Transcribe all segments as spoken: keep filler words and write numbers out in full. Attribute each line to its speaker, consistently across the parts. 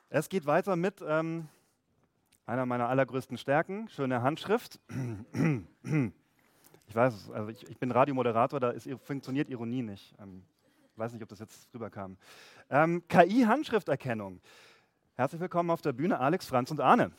Speaker 1: Es geht weiter mit ähm, einer meiner allergrößten Stärken, schöne Handschrift. Ich weiß, also ich, ich bin Radiomoderator, da ist, funktioniert Ironie nicht. Ähm, ich weiß nicht, ob das jetzt rüberkam. Ähm, K I-Handschrifterkennung. Herzlich willkommen auf der Bühne, Alex, Franz und Arne.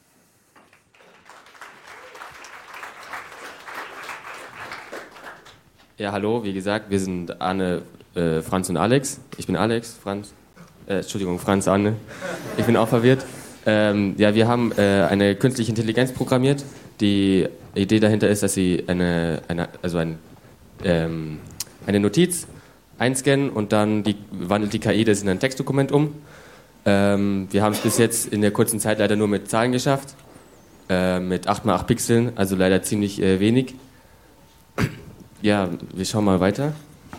Speaker 2: Ja, hallo, wie gesagt, wir sind Arne, äh, Franz und Alex. Ich bin Alex, Franz, äh, Entschuldigung, Franz, Arne. Ich bin auch verwirrt. Ähm, ja, wir haben äh, eine künstliche Intelligenz programmiert. Die Idee dahinter ist, dass sie eine, eine, also ein, ähm, eine Notiz einscannen und dann die, wandelt die K I das in ein Textdokument um. Ähm, wir haben es bis jetzt in der kurzen Zeit leider nur mit Zahlen geschafft, äh, mit acht mal acht Pixeln, also leider ziemlich äh, wenig. Ja, wir schauen mal weiter.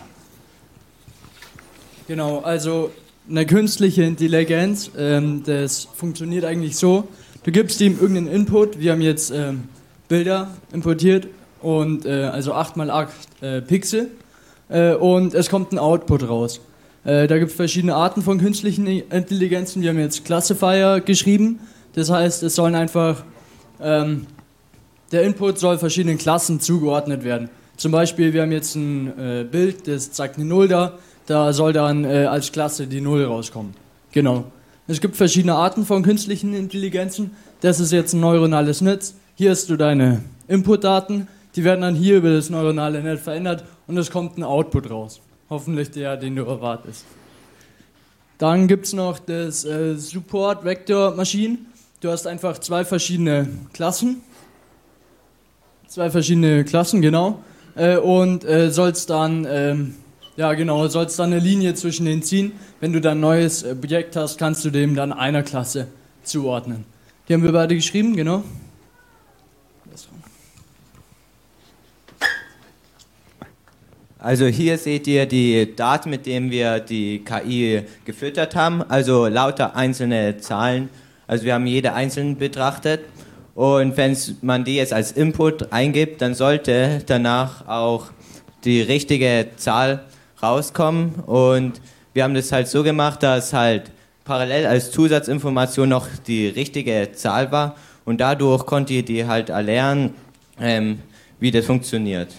Speaker 3: Genau, also eine künstliche Intelligenz, ähm, das funktioniert eigentlich so, du gibst ihm irgendeinen Input, wir haben jetzt ähm, Bilder importiert, und äh, also acht mal acht äh, Pixel, äh, und es kommt ein Output raus. Äh, da gibt es verschiedene Arten von künstlichen Intelligenzen, wir haben jetzt Classifier geschrieben, das heißt, es sollen einfach, ähm, der Input soll verschiedenen Klassen zugeordnet werden. Zum Beispiel, wir haben jetzt ein äh, Bild, das zeigt eine Null da, da soll dann äh, als Klasse die Null rauskommen. Genau. Es gibt verschiedene Arten von künstlichen Intelligenzen. Das ist jetzt ein neuronales Netz. Hier hast du deine Inputdaten, die werden dann hier über das neuronale Netz verändert und es kommt ein Output raus. Hoffentlich der, den du erwartest. Dann gibt es noch das äh, Support Vector Machine. Du hast einfach zwei verschiedene Klassen. Zwei verschiedene Klassen, genau. Äh, und äh, sollst dann, ähm, ja genau, sollst dann eine Linie zwischen denen ziehen. Wenn du dann ein neues äh, Objekt hast, kannst du dem dann einer Klasse zuordnen. Die haben wir beide geschrieben, genau.
Speaker 4: Also hier seht ihr die Daten, mit denen wir die K I gefüttert haben, also lauter einzelne Zahlen. Also wir haben jede einzeln betrachtet. Und wenn man die jetzt als Input eingibt, dann sollte danach auch die richtige Zahl rauskommen. Und wir haben das halt so gemacht, dass halt parallel als Zusatzinformation noch die richtige Zahl war. Und dadurch konnte ihr die halt erlernen, ähm, wie das funktioniert.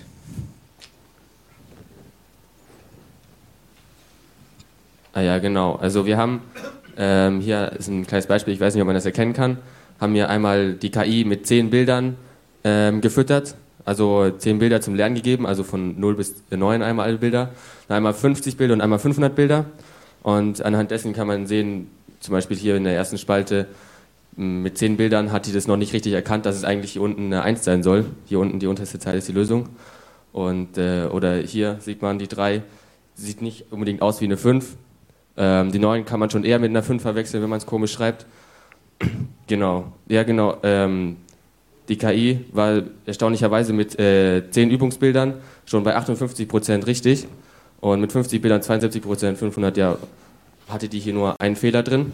Speaker 2: Ah ja, genau. Also wir haben, ähm, hier ist ein kleines Beispiel, ich weiß nicht, ob man das erkennen kann, haben wir einmal die K I mit zehn Bildern ähm, gefüttert, also zehn Bilder zum Lernen gegeben, also von null bis neun einmal alle Bilder, dann einmal fünfzig Bilder und einmal fünfhundert Bilder, und anhand dessen kann man sehen, zum Beispiel hier in der ersten Spalte, mit zehn Bildern hat die das noch nicht richtig erkannt, dass es eigentlich hier unten eine eins sein soll, hier unten die unterste Zeile ist die Lösung, und, äh, oder hier sieht man die drei, sieht nicht unbedingt aus wie eine fünf, ähm, die neun kann man schon eher mit einer fünf verwechseln, wenn man es komisch schreibt. Genau, ja genau. Ähm, die K I war erstaunlicherweise mit äh, zehn Übungsbildern schon bei achtundfünfzig Prozent richtig, und mit fünfzig Bildern zweiundsiebzig Prozent, fünfhundert, ja, hatte die hier nur einen Fehler drin.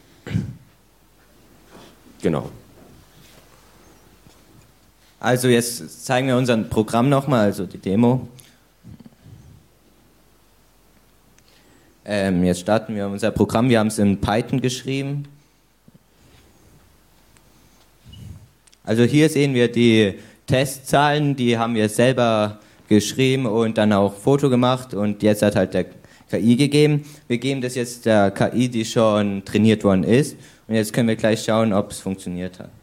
Speaker 2: Genau.
Speaker 4: Also jetzt zeigen wir unser Programm nochmal, also die Demo. Ähm, jetzt starten wir unser Programm, wir haben es in Python geschrieben. Also hier sehen wir die Testzahlen, die haben wir selber geschrieben und dann auch Foto gemacht, und jetzt hat halt der K I gegeben. Wir geben das jetzt der K I, die schon trainiert worden ist, und jetzt können wir gleich schauen, ob es funktioniert hat.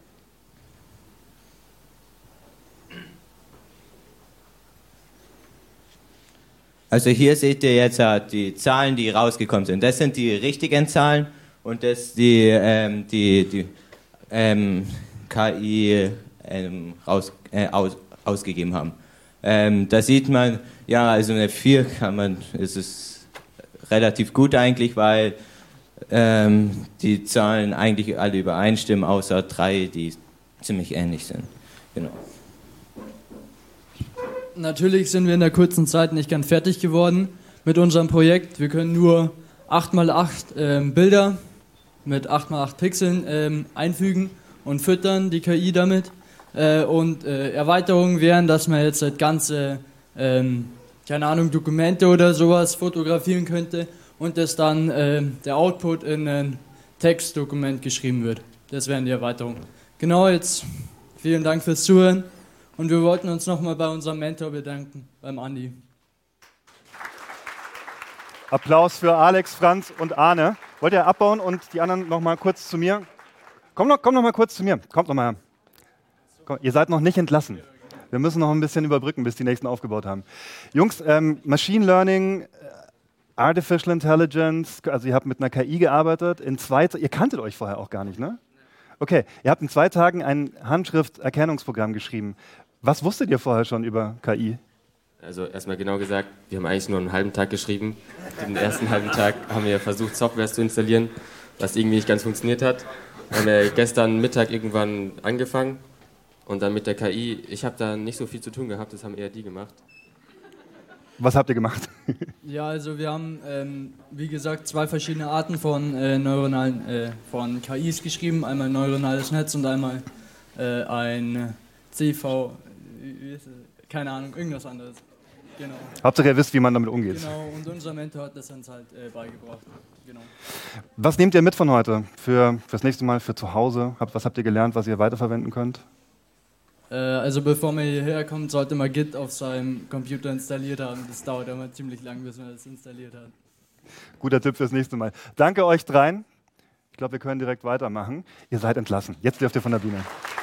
Speaker 4: Also hier seht ihr jetzt die Zahlen, die rausgekommen sind. Das sind die richtigen Zahlen, und das die, ähm, die, die ähm, K I ähm, raus, äh, aus, ausgegeben haben. Ähm, da sieht man, ja, also eine vier kann man, ist es relativ gut eigentlich, weil ähm, die Zahlen eigentlich alle übereinstimmen, außer drei, die ziemlich ähnlich sind. Genau.
Speaker 3: Natürlich sind wir in der kurzen Zeit nicht ganz fertig geworden mit unserem Projekt. Wir können nur acht mal acht ähm, Bilder mit acht mal acht Pixeln ähm, einfügen und füttern die K I damit. Äh, und äh, Erweiterungen wären, dass man jetzt halt ganze, ähm, keine Ahnung, Dokumente oder sowas fotografieren könnte und das dann äh, der Output in ein Textdokument geschrieben wird. Das wären die Erweiterungen. Genau, jetzt vielen Dank fürs Zuhören und wir wollten uns nochmal bei unserem Mentor bedanken, beim Andi.
Speaker 1: Applaus für Alex, Franz und Arne. Wollt ihr abbauen und die anderen noch mal kurz zu mir? Komm noch, komm noch mal kurz zu mir. Kommt noch mal her. Komm, ihr seid noch nicht entlassen. Wir müssen noch ein bisschen überbrücken, bis die Nächsten aufgebaut haben. Jungs, ähm, Machine Learning, Artificial Intelligence, also ihr habt mit einer K I gearbeitet. In zwei, ihr kanntet euch vorher auch gar nicht, ne? Okay, ihr habt in zwei Tagen ein Handschrifterkennungsprogramm geschrieben. Was wusstet ihr vorher schon über K I?
Speaker 2: Also erstmal genau gesagt, wir haben eigentlich nur einen halben Tag geschrieben. Den ersten halben Tag haben wir versucht, Software zu installieren, was irgendwie nicht ganz funktioniert hat. Wir haben ja gestern Mittag irgendwann angefangen und dann mit der K I. Ich habe da nicht so viel zu tun gehabt, das haben eher die gemacht.
Speaker 1: Was habt ihr gemacht?
Speaker 3: Ja, also wir haben, ähm, wie gesagt, zwei verschiedene Arten von äh, neuronalen, äh, von K Is geschrieben. Einmal ein neuronales Netz und einmal äh, ein C V, wie ist es? Keine Ahnung, irgendwas anderes. Genau.
Speaker 1: Hauptsache ihr wisst, wie man damit umgeht.
Speaker 3: Genau, und unser Mentor hat das uns halt äh, beigebracht. Genau.
Speaker 1: Was nehmt ihr mit von heute für das nächste Mal, für zu Hause? Was habt ihr gelernt, was ihr weiterverwenden könnt?
Speaker 3: Äh, also bevor man hierher kommt, sollte man Git auf seinem Computer installiert haben. Das dauert immer ziemlich lang, bis man das installiert hat.
Speaker 1: Guter Tipp fürs nächste Mal. Danke euch dreien. Ich glaube, wir können direkt weitermachen. Ihr seid entlassen. Jetzt dürft ihr von der Bühne.